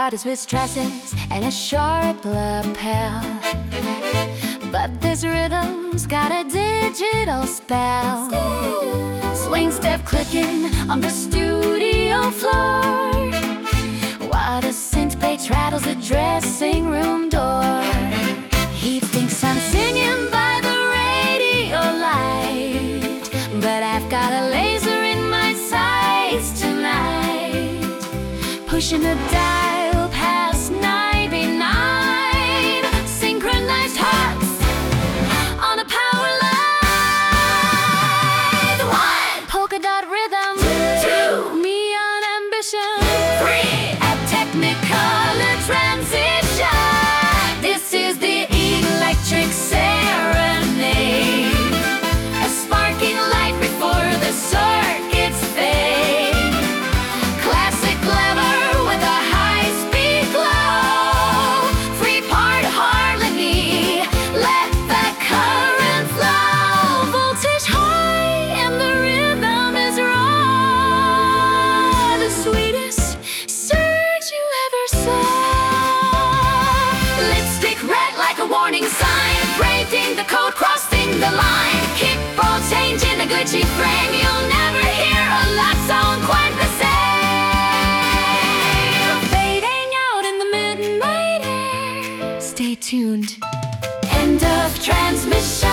heart is with stresses and a sharp lapel, but this rhythm's got a digital spell. Swing step clicking on the studio floor, while the synth bass rattles the dressing room door. He thinks I'm singing by the radio light, but I've got a laser in my sights tonight, pushing the dial past 99. Synchronized hearts on a power line. 1. Polka dot rhythm. 2. Neon ambition. 3. A technicolor transition. This is the electric serenade, a sparking light before the circuits fade. Classic glamour with a high-speed glow, free part harmony, let the current flow. Voltage high and the rhythm is raw, the sweetest surge you ever saw. Lipstick red like a warning sign, breaking the code, crossing the line. Kick ball change in a glitchy frame, you'll never hear a lap sound quite the same. Fading out in the midnight air, stay tuned. End of transmission.